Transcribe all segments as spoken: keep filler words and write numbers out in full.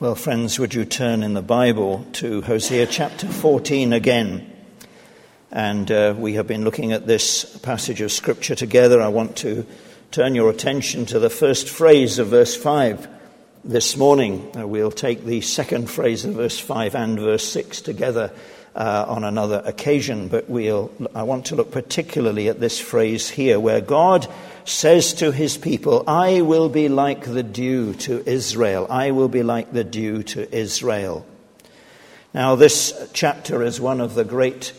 Well, friends, would you turn in the Bible to Hosea chapter fourteen again? And uh, we have been looking at this passage of Scripture together. I want to turn your attention to the first phrase of verse five this morning. Uh, we'll take the second phrase of verse five and verse six together uh, on another occasion. But we'll, I want to look particularly at this phrase here, where God says to his people, I will be like the dew to Israel. I will be like the dew to Israel. Now, this chapter is one of the great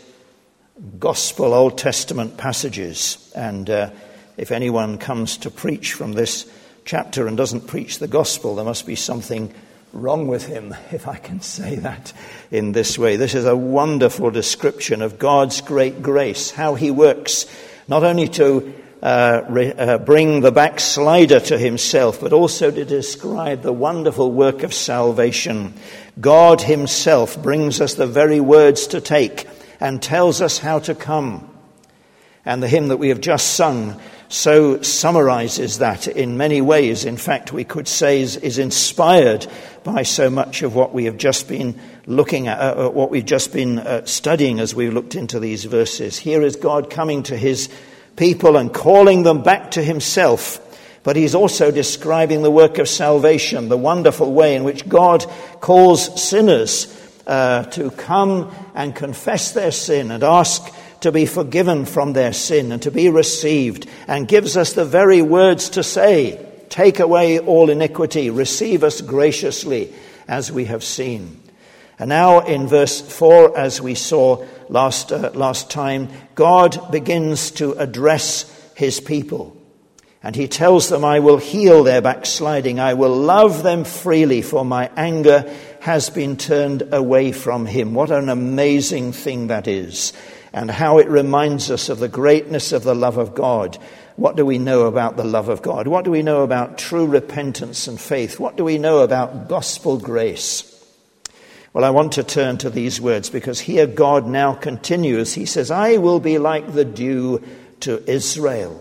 gospel Old Testament passages. And uh, if anyone comes to preach from this chapter and doesn't preach the gospel, there must be something wrong with him, if I can say that in this way. This is a wonderful description of God's great grace, how he works not only to Uh, re, uh, bring the backslider to himself, but also to describe the wonderful work of salvation. God himself brings us the very words to take and tells us how to come. And the hymn that we have just sung so summarizes that in many ways. In fact, we could say is, is inspired by so much of what we have just been looking at, uh, what we've just been uh, studying as we've looked into these verses. Here is God coming to his people and calling them back to himself. But he's also describing the work of salvation, the wonderful way in which God calls sinners uh, to come and confess their sin and ask to be forgiven from their sin and to be received, and gives us the very words to say, take away all iniquity, receive us graciously, as we have seen. And now in verse four, as we saw last uh, last time, God begins to address his people. And he tells them, I will heal their backsliding. I will love them freely, for my anger has been turned away from him. What an amazing thing that is. And how it reminds us of the greatness of the love of God. What do we know about the love of God? What do we know about true repentance and faith? What do we know about gospel grace? Well, I want to turn to these words, because here God now continues. He says, I will be like the dew to Israel.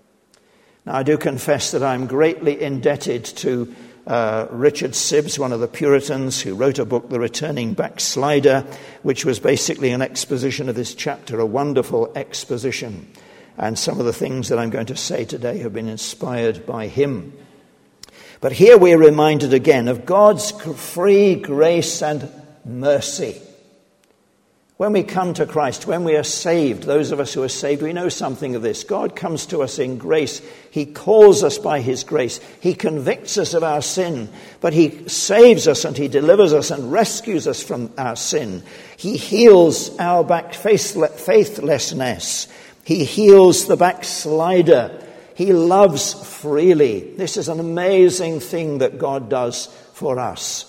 Now, I do confess that I'm greatly indebted to uh, Richard Sibbes, one of the Puritans, who wrote a book, The Returning Backslider, which was basically an exposition of this chapter, a wonderful exposition. And some of the things that I'm going to say today have been inspired by him. But here we're reminded again of God's free grace and mercy. When we come to Christ, when we are saved, those of us who are saved, we know something of this. God comes to us in grace. He calls us by his grace. He convicts us of our sin, but he saves us and he delivers us and rescues us from our sin. He heals our back faithlessness. He heals the backslider. He loves freely. This is an amazing thing that God does for us.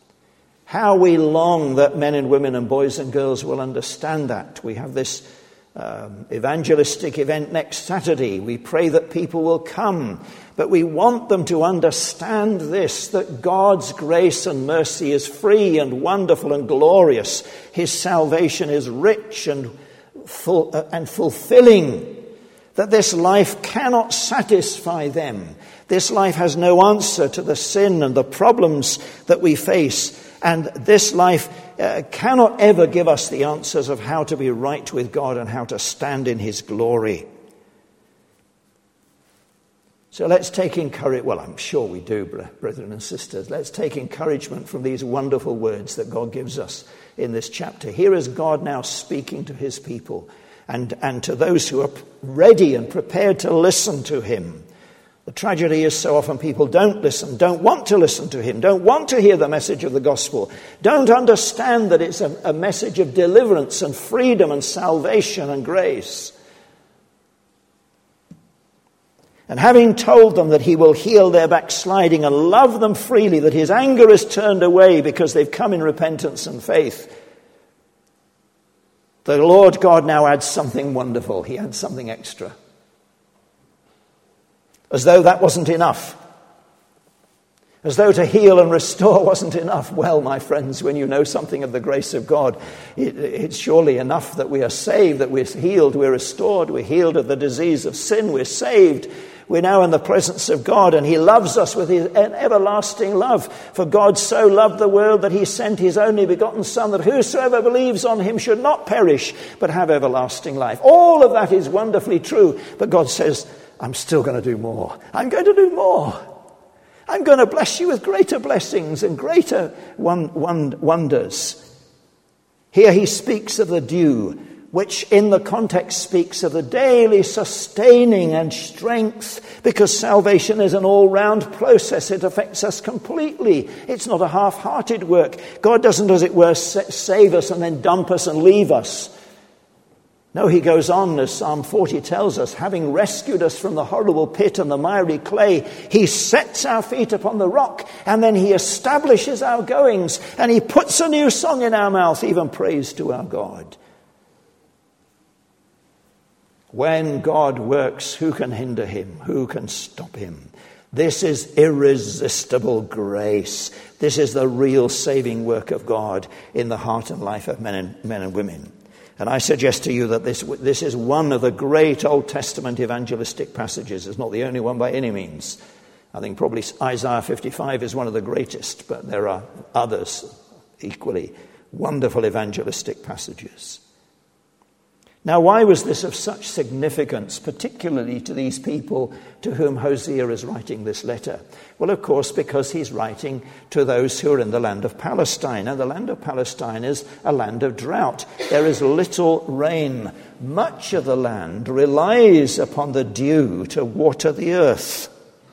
How we long that men and women and boys and girls will understand that. We have this um, evangelistic event next Saturday. We pray that people will come. But we want them to understand this, that God's grace and mercy is free and wonderful and glorious. His salvation is rich and, full, uh, and fulfilling. That this life cannot satisfy them. This life has no answer to the sin and the problems that we face. And this life uh, cannot ever give us the answers of how to be right with God and how to stand in his glory. So let's take encouragement. Well, I'm sure we do, brethren and sisters. Let's take encouragement from these wonderful words that God gives us in this chapter. Here is God now speaking to his people. And, and to those who are ready and prepared to listen to him. The tragedy is so often people don't listen, don't want to listen to him, don't want to hear the message of the gospel, don't understand that it's a, a message of deliverance and freedom and salvation and grace. And having told them that he will heal their backsliding and love them freely, that his anger is turned away because they've come in repentance and faith, the Lord God now adds something wonderful. He adds something extra. As though that wasn't enough. As though to heal and restore wasn't enough. Well, my friends, when you know something of the grace of God, it, it's surely enough that we are saved, that we're healed, we're restored, we're healed of the disease of sin, we're saved, We're now in the presence of God, and he loves us with his everlasting love. For God so loved the world that he sent his only begotten Son, that whosoever believes on him should not perish, but have everlasting life. All of that is wonderfully true, but God says, I'm still going to do more. I'm going to do more. I'm going to bless you with greater blessings and greater wonders. Here he speaks of the dew, which in the context speaks of the daily sustaining and strength, because salvation is an all-round process. It affects us completely. It's not a half-hearted work. God doesn't, as it were, save us and then dump us and leave us. No, he goes on, as Psalm forty tells us, having rescued us from the horrible pit and the miry clay, he sets our feet upon the rock, and then he establishes our goings, and he puts a new song in our mouth, even praise to our God. When God works, who can hinder him? Who can stop him? This is irresistible grace. This is the real saving work of God in the heart and life of men and, men and women. And I suggest to you that this, this is one of the great Old Testament evangelistic passages. It's not the only one by any means. I think probably Isaiah fifty-five is one of the greatest, but there are others equally wonderful evangelistic passages. Now, why was this of such significance, particularly to these people to whom Hosea is writing this letter? Well, of course, because he's writing to those who are in the land of Palestine. And the land of Palestine is a land of drought. There is little rain. Much of the land relies upon the dew to water the earth.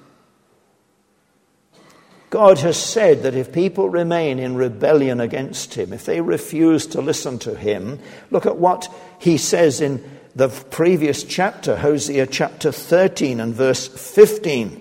God has said that if people remain in rebellion against him, if they refuse to listen to him, look at what he says in the previous chapter, Hosea chapter thirteen and verse fifteen.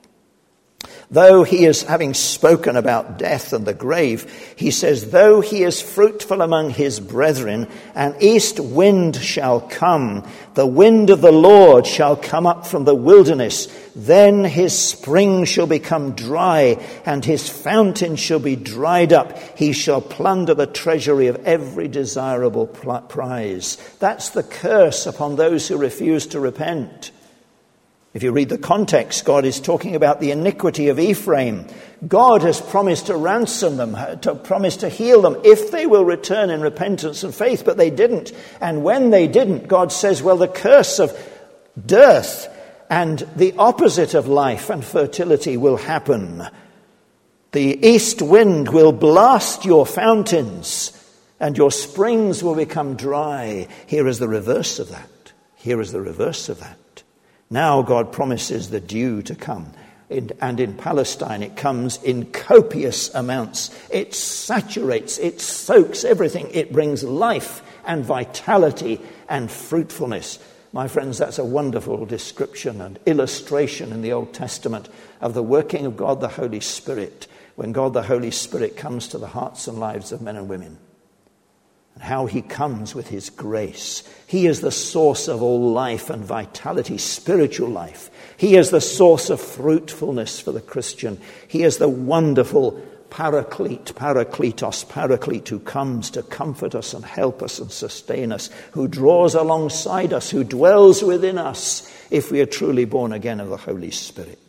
Though he is having spoken about death and the grave, he says, though he is fruitful among his brethren, an east wind shall come. The wind of the Lord shall come up from the wilderness. Then his spring shall become dry, and his fountain shall be dried up. He shall plunder the treasury of every desirable prize. That's the curse upon those who refuse to repent. If you read the context, God is talking about the iniquity of Ephraim. God has promised to ransom them, to promise to heal them if they will return in repentance and faith, but they didn't. And when they didn't, God says, well, the curse of dearth and the opposite of life and fertility will happen. The east wind will blast your fountains, and your springs will become dry. Here is the reverse of that. Here is the reverse of that. Now God promises the dew to come. In, and in Palestine it comes in copious amounts. It saturates, it soaks everything. It brings life and vitality and fruitfulness. My friends, that's a wonderful description and illustration in the Old Testament of the working of God the Holy Spirit, when God the Holy Spirit comes to the hearts and lives of men and women. And how he comes with his grace. He is the source of all life and vitality, spiritual life. He is the source of fruitfulness for the Christian. He is the wonderful paraclete, parakletos, paraclete, who comes to comfort us and help us and sustain us, who draws alongside us, who dwells within us if we are truly born again of the Holy Spirit.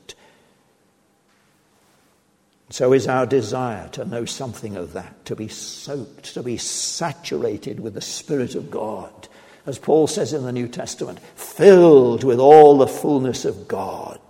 So is our desire to know something of that, to be soaked, to be saturated with the Spirit of God. As Paul says in the New Testament, filled with all the fullness of God.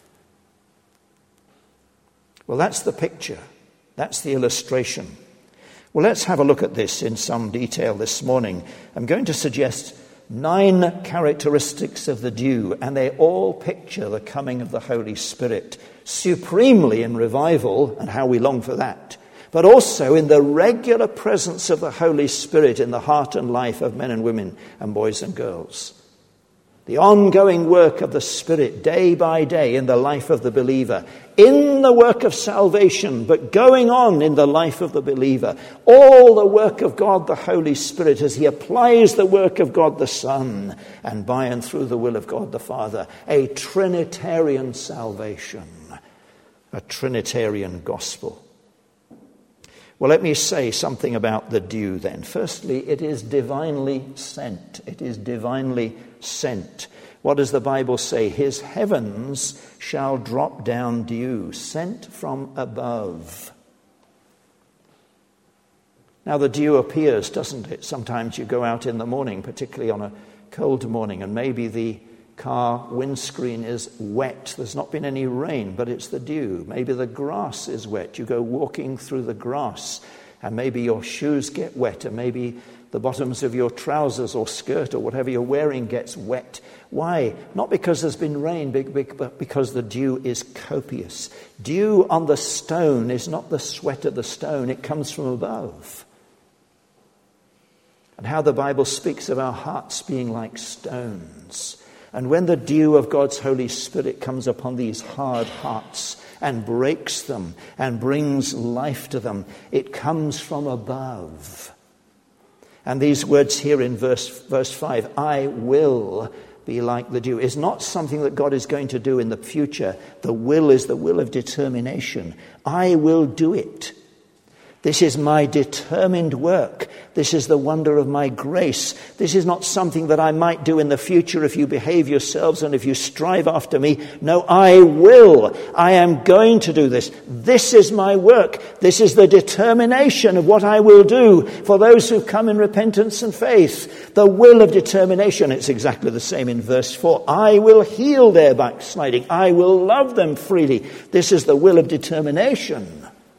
Well, that's the picture. That's the illustration. Well, let's have a look at this in some detail this morning. I'm going to suggest nine characteristics of the dew, and they all picture the coming of the Holy Spirit, supremely in revival, and how we long for that, but also in the regular presence of the Holy Spirit in the heart and life of men and women and boys and girls. The ongoing work of the Spirit day by day in the life of the believer, in the work of salvation, but going on in the life of the believer. All the work of God the Holy Spirit as he applies the work of God the Son, and by and through the will of God the Father. A Trinitarian salvation, a Trinitarian gospel. Well, let me say something about the dew then. Firstly, it is divinely sent. It is divinely sent. What does the Bible say? His heavens shall drop down dew, sent from above. Now the dew appears, doesn't it? Sometimes you go out in the morning, particularly on a cold morning, and maybe the car windscreen is wet. There's not been any rain, but it's the dew. Maybe the grass is wet. You go walking through the grass, and maybe your shoes get wet, and maybe the bottoms of your trousers or skirt or whatever you're wearing gets wet. Why? Not because there's been rain, but because the dew is copious. Dew on the stone is not the sweat of the stone. It comes from above. And how the Bible speaks of our hearts being like stones. And when the dew of God's Holy Spirit comes upon these hard hearts and breaks them and brings life to them, it comes from above. And these words here in verse, verse five, I will be like the dew, is not something that God is going to do in the future. The will is the will of determination. I will do it. This is my determined work. This is the wonder of my grace. This is not something that I might do in the future if you behave yourselves and if you strive after me. No, I will. I am going to do this. This is my work. This is the determination of what I will do for those who come in repentance and faith. The will of determination. It's exactly the same in verse four. I will heal their backsliding. I will love them freely. This is the will of determination.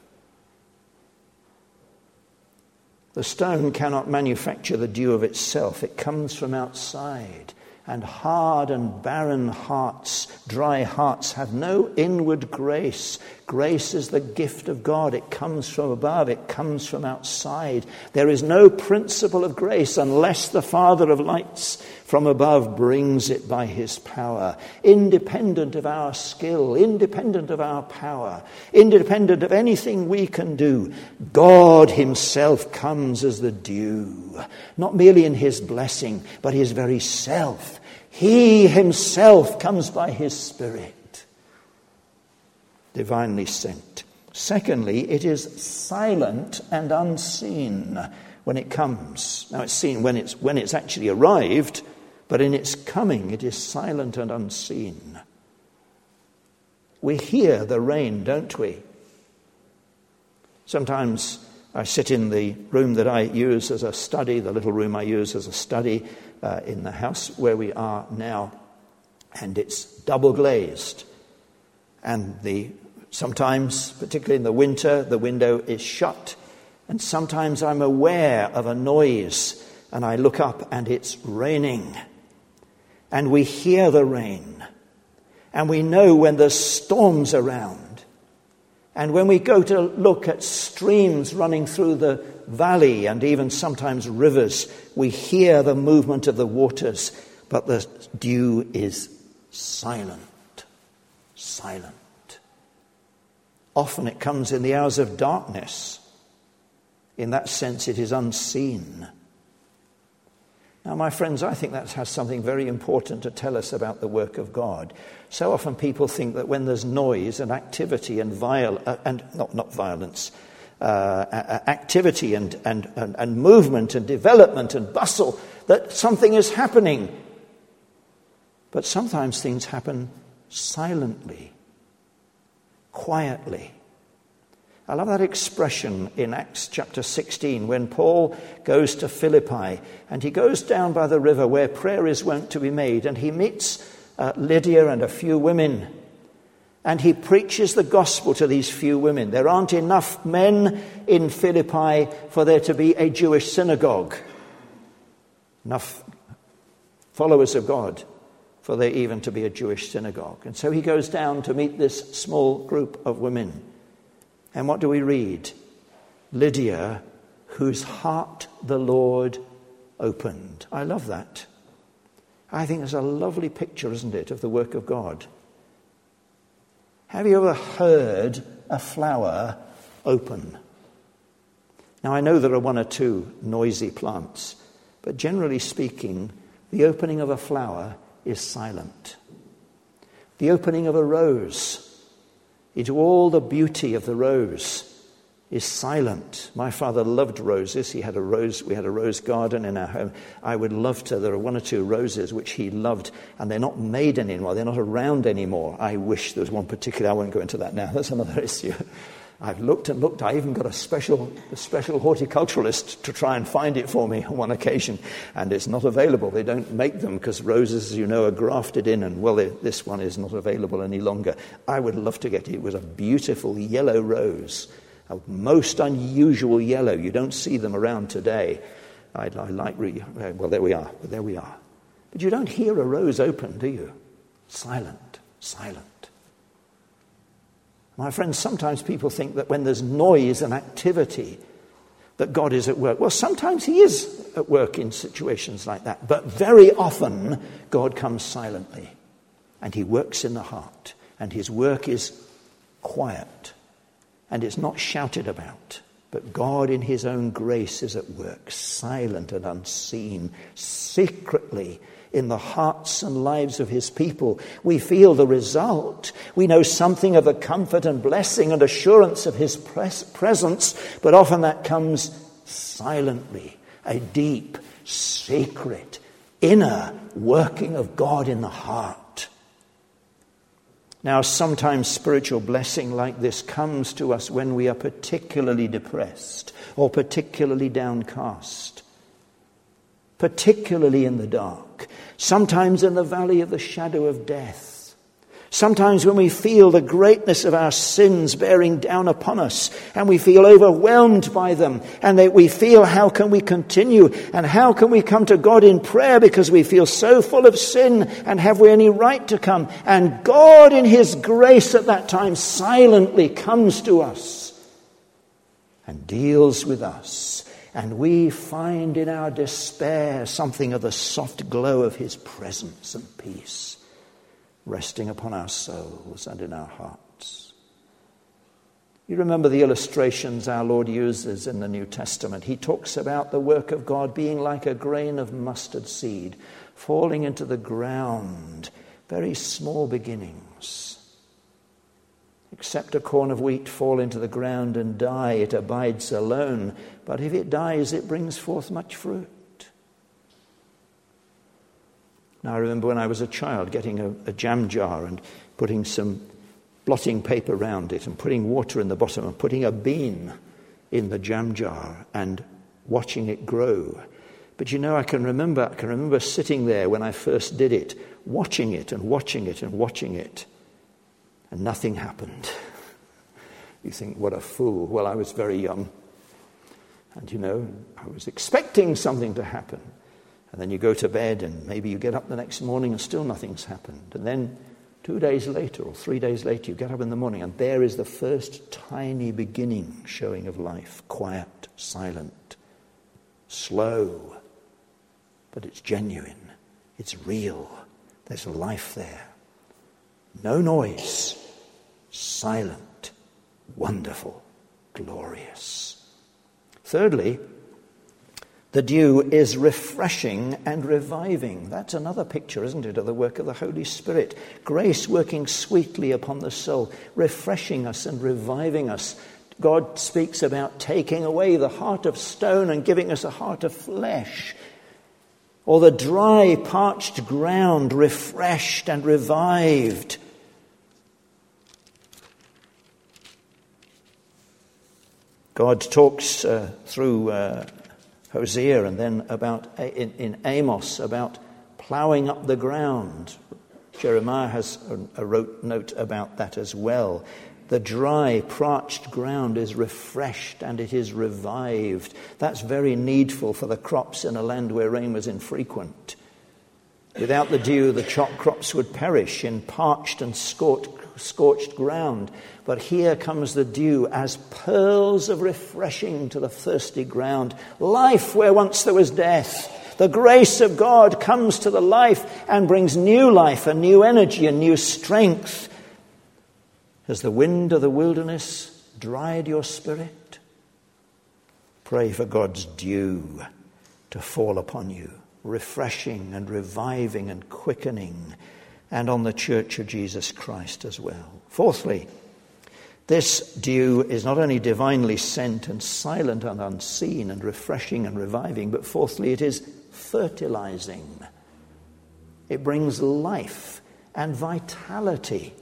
The stone cannot manufacture the dew of itself. It comes from outside. And hard and barren hearts, dry hearts, have no inward grace. Grace is the gift of God. It comes from above. It comes from outside. There is no principle of grace unless the Father of lights from above brings it by his power. Independent of our skill, independent of our power, independent of anything we can do, God himself comes as the dew. Not merely in his blessing, but his very self. He himself comes by his Spirit. Divinely sent. Secondly, it is silent and unseen when it comes. Now it's seen when it's when it's actually arrived, but in its coming it is silent and unseen. We hear the rain, don't we? Sometimes I sit in the room that I use as a study, the little room I use as a study uh, in the house where we are now, and it's double glazed. And the sometimes, particularly in the winter, the window is shut, and sometimes I'm aware of a noise, and I look up and it's raining. And we hear the rain, and we know when there's storms around. And when we go to look at streams running through the valley and even sometimes rivers, we hear the movement of the waters, but the dew is silent, silent. Often it comes in the hours of darkness. In that sense, it is unseen. Now, my friends, I think that has something very important to tell us about the work of God. So often people think that when there's noise and activity and viol uh, and not not violence, uh, activity and, and and and movement and development and bustle, that something is happening. But sometimes things happen silently, quietly. I love that expression in Acts chapter sixteen when Paul goes to Philippi and he goes down by the river where prayer is wont to be made, and he meets uh, Lydia and a few women, and he preaches the gospel to these few women. There aren't enough men in Philippi for there to be a Jewish synagogue, enough followers of God for there even to be a Jewish synagogue. And so he goes down to meet this small group of women. And what do we read? Lydia, whose heart the Lord opened. I love that. I think it's a lovely picture, isn't it, of the work of God. Have you ever heard a flower open? Now, I know there are one or two noisy plants, but generally speaking, the opening of a flower is silent. The opening of a rose, into all the beauty of the rose, is silent. My father loved roses. He had a rose, we had a rose garden in our home. I would love to, there are one or two roses which he loved, and they're not made anymore, they're not around anymore. I wish there was one particular, I won't go into that now, that's another issue. I've looked and looked, I even got a special a special horticulturalist to try and find it for me on one occasion, and it's not available. They don't make them because roses, as you know, are grafted in, and well, this one is not available any longer. I would love to get it. It was a beautiful yellow rose. A most unusual yellow. You don't see them around today. I, I like, well, there we are. There we are. But you don't hear a rose open, do you? Silent, silent. My friends, sometimes people think that when there's noise and activity, that God is at work. Well, sometimes he is at work in situations like that. But very often, God comes silently. And he works in the heart. And his work is quiet. And it's not shouted about, but God in his own grace is at work, silent and unseen, secretly in the hearts and lives of his people. We feel the result. We know something of the comfort and blessing and assurance of his pres- presence, but often that comes silently, a deep, secret, inner working of God in the heart. Now, sometimes spiritual blessing like this comes to us when we are particularly depressed or particularly downcast, particularly in the dark, sometimes in the valley of the shadow of death. Sometimes when we feel the greatness of our sins bearing down upon us and we feel overwhelmed by them and that we feel how can we continue and how can we come to God in prayer because we feel so full of sin and have we any right to come? And God in his grace at that time silently comes to us and deals with us. And we find in our despair something of the soft glow of his presence and peace resting upon our souls and in our hearts. You remember the illustrations our Lord uses in the New Testament. He talks about the work of God being like a grain of mustard seed falling into the ground, very small beginnings. Except a corn of wheat fall into the ground and die, it abides alone. But if it dies, it brings forth much fruit. Now, I remember when I was a child getting a, a jam jar and putting some blotting paper around it and putting water in the bottom and putting a bean in the jam jar and watching it grow. But you know, I can remember, I can remember sitting there when I first did it, watching it and watching it and watching it, and nothing happened. You think, what a fool. Well, I was very young. And you know, I was expecting something to happen. And then you go to bed and maybe you get up the next morning and still nothing's happened. And then two days later or three days later you get up in the morning and there is the first tiny beginning showing of life. Quiet, silent, slow, but it's genuine. It's real. There's life there. No noise. Silent, wonderful, glorious. Thirdly, the dew is refreshing and reviving. That's another picture, isn't it, of the work of the Holy Spirit. Grace working sweetly upon the soul, refreshing us and reviving us. God speaks about taking away the heart of stone and giving us a heart of flesh. Or the dry, parched ground refreshed and revived. God talks uh, through uh, Hosea and then about in, in Amos about ploughing up the ground. Jeremiah has a, a wrote note about that as well. The dry, parched ground is refreshed and it is revived. That's very needful for the crops in a land where rain was infrequent. Without the dew, the crops would perish in parched and scorched, scorched ground. But here comes the dew as pearls of refreshing to the thirsty ground. Life where once there was death. The grace of God comes to the life and brings new life and new energy and new strength. Has the wind of the wilderness dried your spirit? Pray for God's dew to fall upon you, refreshing and reviving and quickening, and on the church of Jesus Christ as well. Fourthly, This dew is not only divinely sent and silent and unseen and refreshing and reviving, but fourthly, it is fertilizing. It brings life and vitality.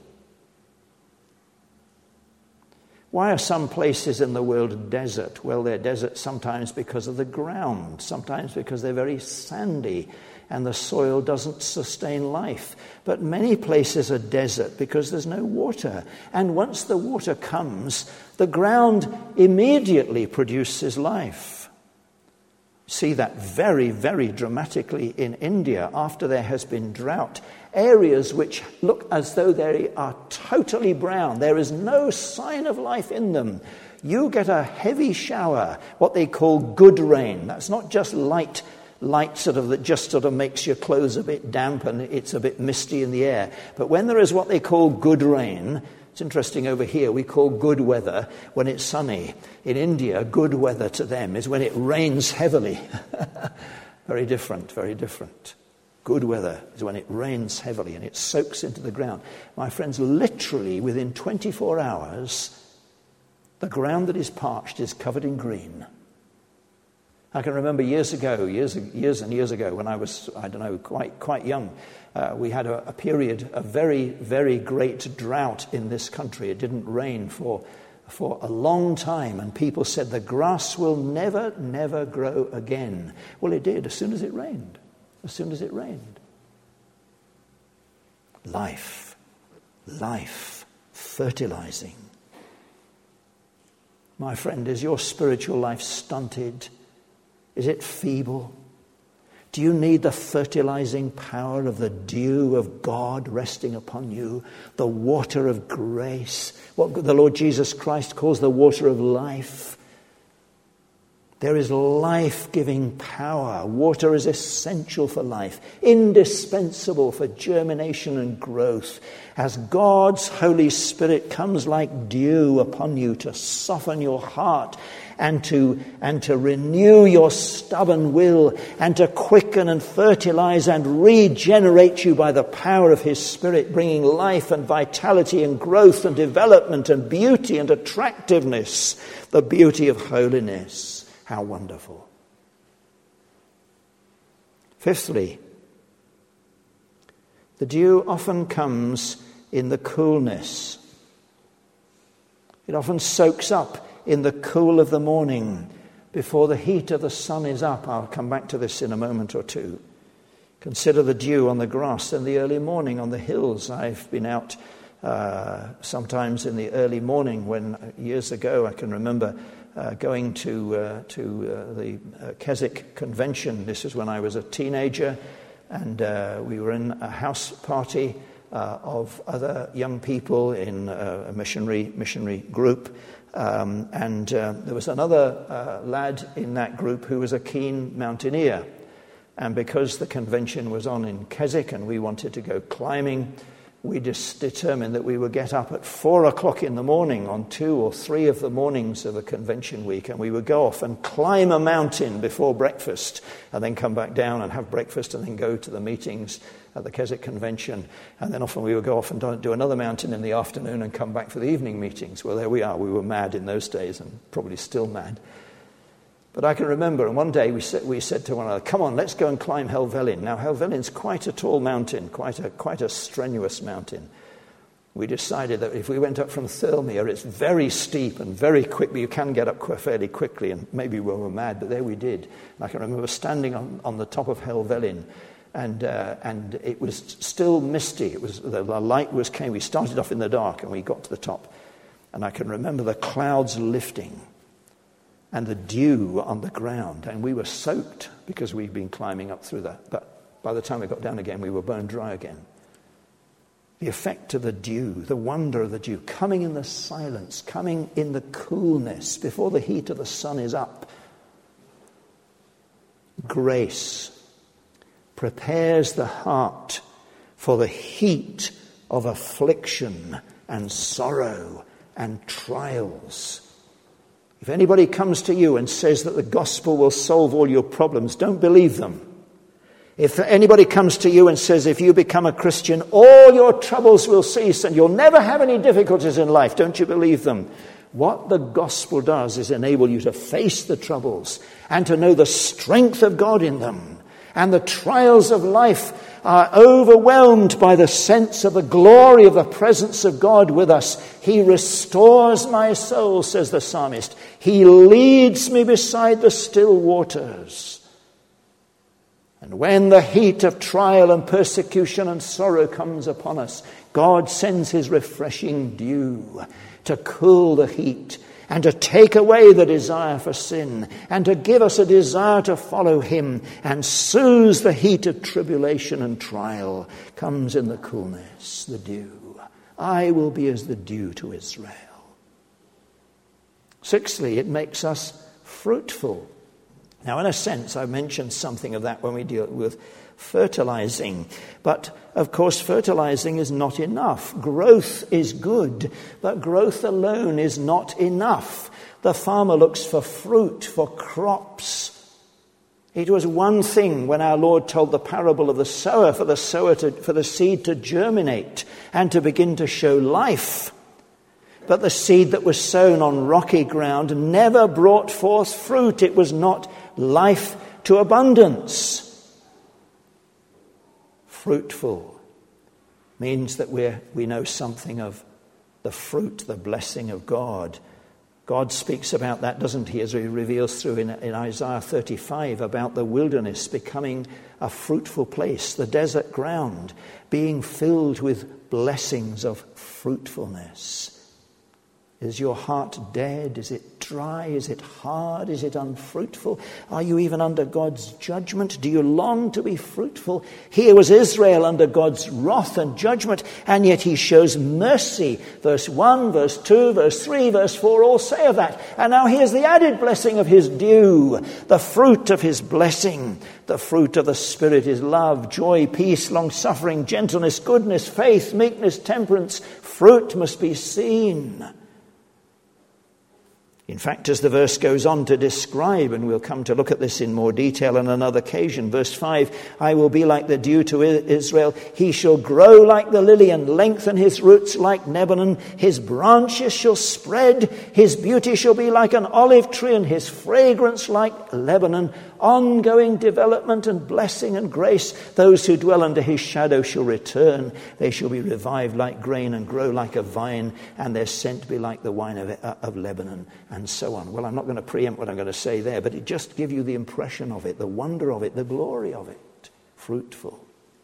Why are some places in the world desert? Well, they're desert sometimes because of the ground, sometimes because they're very sandy and the soil doesn't sustain life. But many places are desert because there's no water. And once the water comes, the ground immediately produces life. See that very, very dramatically in India after there has been drought. Areas which look as though they are totally brown. There is no sign of life in them. You get a heavy shower, what they call good rain. That's not just light light sort of that just sort of makes your clothes a bit damp and it's a bit misty in the air. But when there is what they call good rain, it's interesting over here, we call good weather when it's sunny. In India, good weather to them is when it rains heavily. Very different, very different. Good weather is when it rains heavily and it soaks into the ground. My friends, literally within twenty-four hours, the ground that is parched is covered in green. I can remember years ago, years years and years ago, when I was, I don't know, quite quite young, uh, we had a, a period of very, very great drought in this country. It didn't rain for for a long time, and people said the grass will never, never grow again. Well, it did as soon as it rained. As soon as it rained. Life, life, fertilizing. My friend, is your spiritual life stunted? Is it feeble? Do you need the fertilizing power of the dew of God resting upon you? The water of grace, what the Lord Jesus Christ calls the water of life. There is life-giving power. Water is essential for life, indispensable for germination and growth. As God's Holy Spirit comes like dew upon you to soften your heart and to, and to renew your stubborn will and to quicken and fertilize and regenerate you by the power of His Spirit, bringing life and vitality and growth and development and beauty and attractiveness, the beauty of holiness. How wonderful. Fifthly, the dew often comes in the coolness. It often soaks up in the cool of the morning before the heat of the sun is up. I'll come back to this in a moment or two. Consider the dew on the grass in the early morning on the hills. I've been out uh, sometimes in the early morning when uh, years ago I can remember Uh, going to uh, to uh, the uh, Keswick convention. This is when I was a teenager, and uh, we were in a house party uh, of other young people in uh, a missionary missionary group, um, and uh, there was another uh, lad in that group who was a keen mountaineer, and because the convention was on in Keswick and we wanted to go climbing, we just determined that we would get up at four o'clock in the morning on two or three of the mornings of a convention week, and we would go off and climb a mountain before breakfast and then come back down and have breakfast and then go to the meetings at the Keswick convention. And then often we would go off and do another mountain in the afternoon and come back for the evening meetings. Well, there we are. We were mad in those days and probably still mad. But I can remember, and one day we said, we said to one another, come on, let's go and climb Helvellyn. Now, Helvellyn's quite a tall mountain, quite a quite a strenuous mountain. We decided that if we went up from Thirlmere, it's very steep and very quick, but you can get up fairly quickly, and maybe we were mad, but there we did. And I can remember standing on, on the top of Helvellyn, and uh, and it was still misty. It was the, the light was came. We started off in the dark, and we got to the top. And I can remember the clouds lifting, and the dew on the ground, and we were soaked because we'd been climbing up through that. But by the time we got down again, we were bone dry again. The effect of the dew, the wonder of the dew, coming in the silence, coming in the coolness before the heat of the sun is up. Grace prepares the heart for the heat of affliction and sorrow and trials. If anybody comes to you and says that the gospel will solve all your problems, don't believe them. If anybody comes to you and says, if you become a Christian, all your troubles will cease and you'll never have any difficulties in life, don't you believe them? What the gospel does is enable you to face the troubles and to know the strength of God in them. And the trials of life are overwhelmed by the sense of the glory of the presence of God with us. He restores my soul, says the psalmist. He leads me beside the still waters. And when the heat of trial and persecution and sorrow comes upon us, God sends his refreshing dew to cool the heat and to take away the desire for sin and to give us a desire to follow him, and soothes the heat of tribulation and trial. Comes in the coolness, the dew. I will be as the dew to Israel. Sixthly, it makes us fruitful. Now, in a sense, I mentioned something of that when we deal with fertilizing. But, of course, fertilizing is not enough. Growth is good, but growth alone is not enough. The farmer looks for fruit, for crops. It was one thing when our Lord told the parable of the sower, for the sower to, for the seed to germinate and to begin to show life. But the seed that was sown on rocky ground never brought forth fruit. It was not life to abundance. Fruitful means that we we know something of the fruit, the blessing of God. God speaks about that, doesn't he, as he reveals through in, in Isaiah thirty-five about the wilderness becoming a fruitful place, the desert ground being filled with blessings of fruitfulness. Is your heart dead? Is it dry? Is it hard? Is it unfruitful? Are you even under God's judgment? Do you long to be fruitful? Here was Israel under God's wrath and judgment, and yet he shows mercy. Verse one, verse two, verse three, verse four all say of that. And now here's the added blessing of his dew, the fruit of his blessing. The fruit of the Spirit is love, joy, peace, long-suffering, gentleness, goodness, faith, meekness, temperance. Fruit must be seen. In fact, as the verse goes on to describe, and we'll come to look at this in more detail on another occasion, verse five, I will be like the dew to Israel. He shall grow like the lily and lengthen his roots like Lebanon. His branches shall spread. His beauty shall be like an olive tree and his fragrance like Lebanon. Ongoing development and blessing and grace. Those who dwell under his shadow shall return. They shall be revived like grain and grow like a vine, and their scent be like the wine of, of Lebanon, and so on. Well, I'm not going to preempt what I'm going to say there, but it just gives you the impression of it, the wonder of it, the glory of it. Fruitful.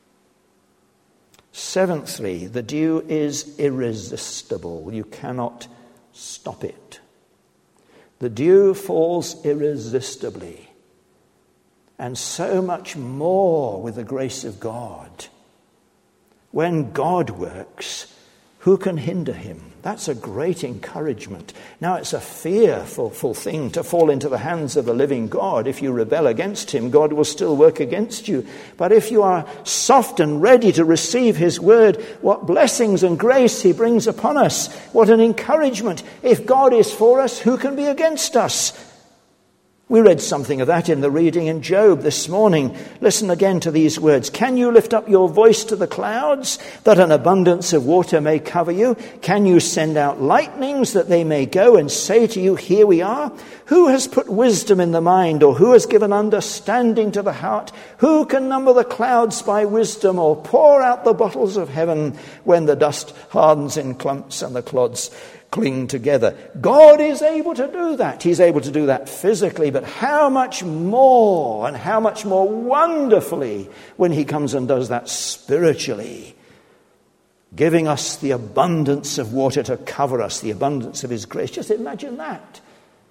Seventhly, the dew is irresistible. You cannot stop it. The dew falls irresistibly. And so much more with the grace of God. When God works, who can hinder him? That's a great encouragement. Now, it's a fearful thing to fall into the hands of the living God. If you rebel against him, God will still work against you. But if you are soft and ready to receive his word, what blessings and grace he brings upon us. What an encouragement. If God is for us, who can be against us? We read something of that in the reading in Job this morning. Listen again to these words. Can you lift up your voice to the clouds, that an abundance of water may cover you? Can you send out lightnings, that they may go and say to you, here we are? Who has put wisdom in the mind, or who has given understanding to the heart? Who can number the clouds by wisdom, or pour out the bottles of heaven when the dust hardens in clumps and the clods cling together? God is able to do that. He's able to do that physically, but how much more, and how much more wonderfully when he comes and does that spiritually, giving us the abundance of water to cover us, the abundance of his grace. Just imagine that.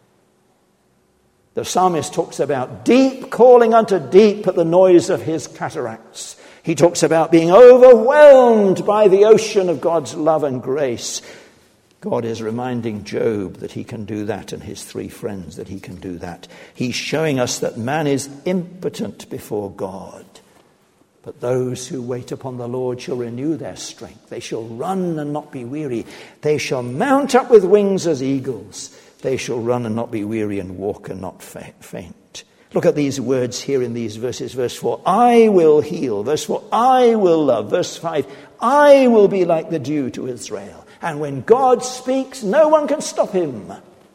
The psalmist talks about deep calling unto deep at the noise of his cataracts. He talks about being overwhelmed by the ocean of God's love and grace. God is reminding Job that he can do that, and his three friends that he can do that. He's showing us that man is impotent before God. But those who wait upon the Lord shall renew their strength. They shall run and not be weary. They shall mount up with wings as eagles. They shall run and not be weary, and walk and not faint. Look at these words here in these verses. Verse four, I will heal. Verse four, I will love. Verse five, I will be like the dew to Israel. And when God speaks, no one can stop him.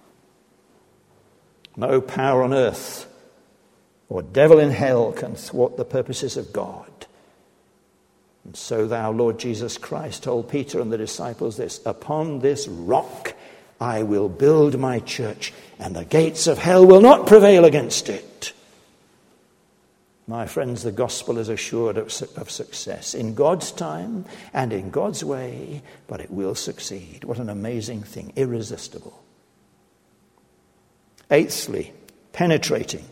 No power on earth or devil in hell can thwart the purposes of God. And so thou, Lord Jesus Christ, told Peter and the disciples this, upon this rock I will build my church, and the gates of hell will not prevail against it. My friends, the gospel is assured of, of success in God's time and in God's way, but it will succeed. What an amazing thing, irresistible. Eighthly, penetrating.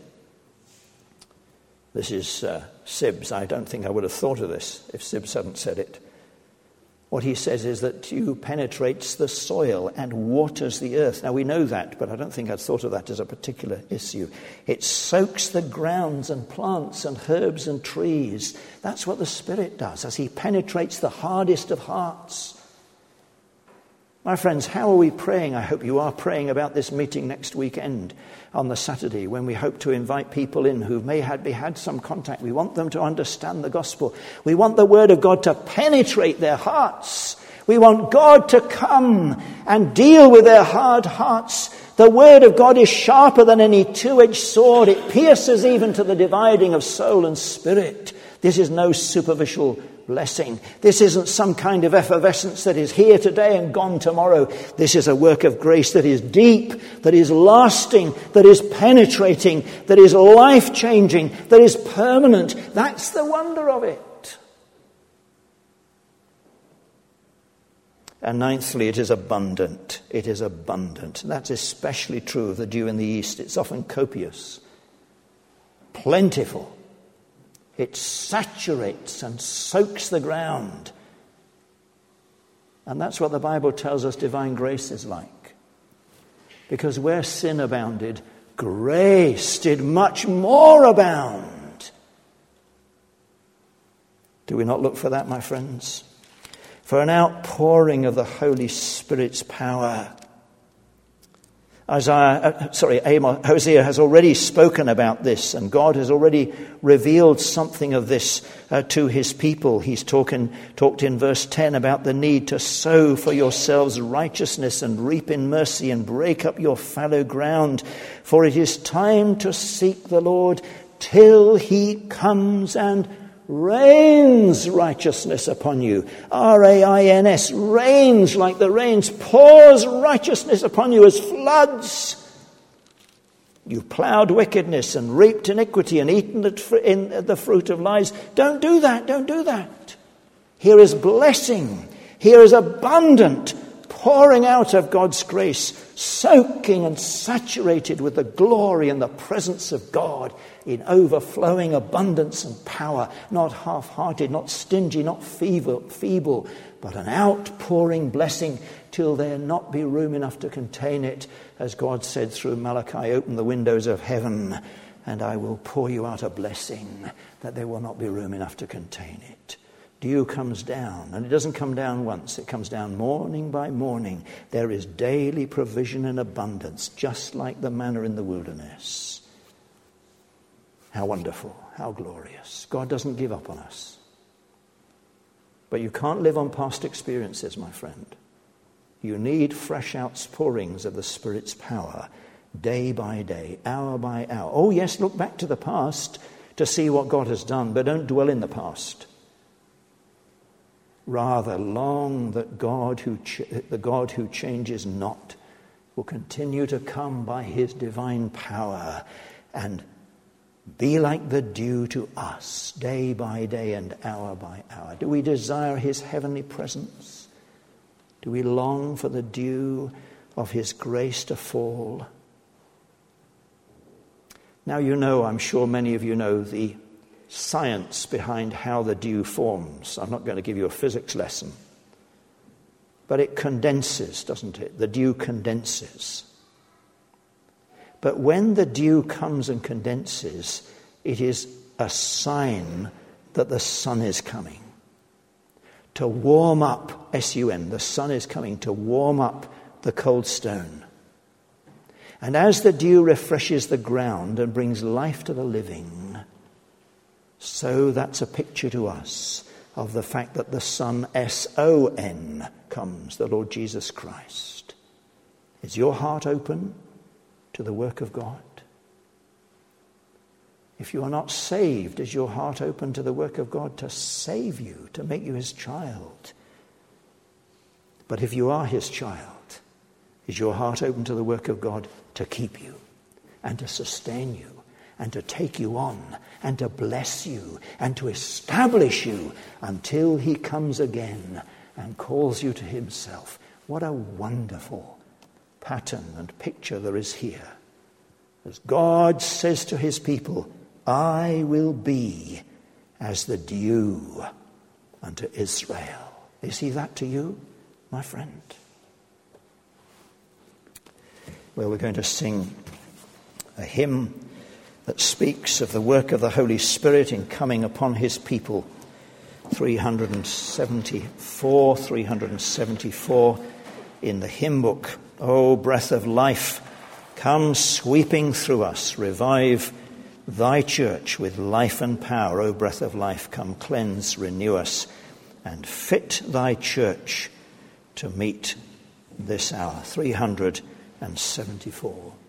This is uh, Sibbes. I don't think I would have thought of this if Sibbes hadn't said it. What he says is that dew penetrates the soil and waters the earth. Now we know that, but I don't think I'd thought of that as a particular issue. It soaks the grounds and plants and herbs and trees. That's what the Spirit does as he penetrates the hardest of hearts. My friends, how are we praying? I hope you are praying about this meeting next weekend on the Saturday when we hope to invite people in who may have had some contact. We want them to understand the gospel. We want the word of God to penetrate their hearts. We want God to come and deal with their hard hearts. The word of God is sharper than any two-edged sword. It pierces even to the dividing of soul and spirit. This is no superficial blessing. This isn't some kind of effervescence that is here today and gone tomorrow. This is a work of grace that is deep, that is lasting, that is penetrating, that is life-changing, that is permanent. That's the wonder of it. And ninthly, it is abundant. It is abundant. That's especially true of the dew in the east. It's often copious, plentiful. It saturates and soaks the ground. And that's what the Bible tells us divine grace is like. Because where sin abounded, grace did much more abound. Do we not look for that, my friends? For an outpouring of the Holy Spirit's power. Isaiah, uh, sorry, Amos, Hosea has already spoken about this, and God has already revealed something of this uh, to his people. He's talking, talked in verse ten about the need to sow for yourselves righteousness and reap in mercy and break up your fallow ground. For it is time to seek the Lord till he comes and rains righteousness upon you. R A I N S, rains like the rains, pours righteousness upon you as floods. You've plowed wickedness and reaped iniquity and eaten the fruit of lies. Don't do that, don't do that. Here is blessing. Here is abundant pouring out of God's grace, soaking and saturated with the glory and the presence of God in overflowing abundance and power, not half-hearted, not stingy, not feeble, feeble, but an outpouring blessing till there not be room enough to contain it. As God said through Malachi, open the windows of heaven and I will pour you out a blessing that there will not be room enough to contain it. Dew comes down, and it doesn't come down once. It comes down morning by morning. There is daily provision and abundance, just like the manna in the wilderness. How wonderful, how glorious. God doesn't give up on us. But you can't live on past experiences, my friend. You need fresh outpourings of the Spirit's power, day by day, hour by hour. Oh yes, look back to the past to see what God has done, but don't dwell in the past. Rather, long that God who ch- the God who changes not will continue to come by his divine power and be like the dew to us, day by day and hour by hour. Do we desire his heavenly presence? Do we long for the dew of his grace to fall? Now you know, I'm sure many of you know the science behind how the dew forms. I'm not going to give you a physics lesson. But it condenses, doesn't it? The dew condenses. But when the dew comes and condenses, it is a sign that the sun is coming. To warm up, S U N, the sun is coming to warm up the cold stone. And as the dew refreshes the ground and brings life to the living, so that's a picture to us of the fact that the Son, S O N, comes, the Lord Jesus Christ. Is your heart open to the work of God? If you are not saved, is your heart open to the work of God to save you, to make you his child? But if you are his child, is your heart open to the work of God to keep you and to sustain you and to take you on and to bless you and to establish you until he comes again and calls you to himself? What a wonderful pattern and picture there is here. As God says to his people, I will be as the dew unto Israel. Is he that to you, my friend? Well, we're going to sing a hymn that speaks of the work of the Holy Spirit in coming upon his people. three seventy-four, three seventy-four in the hymn book. O breath of life, come sweeping through us, revive thy church with life and power. O breath of life, come cleanse, renew us, and fit thy church to meet this hour. three seventy-four.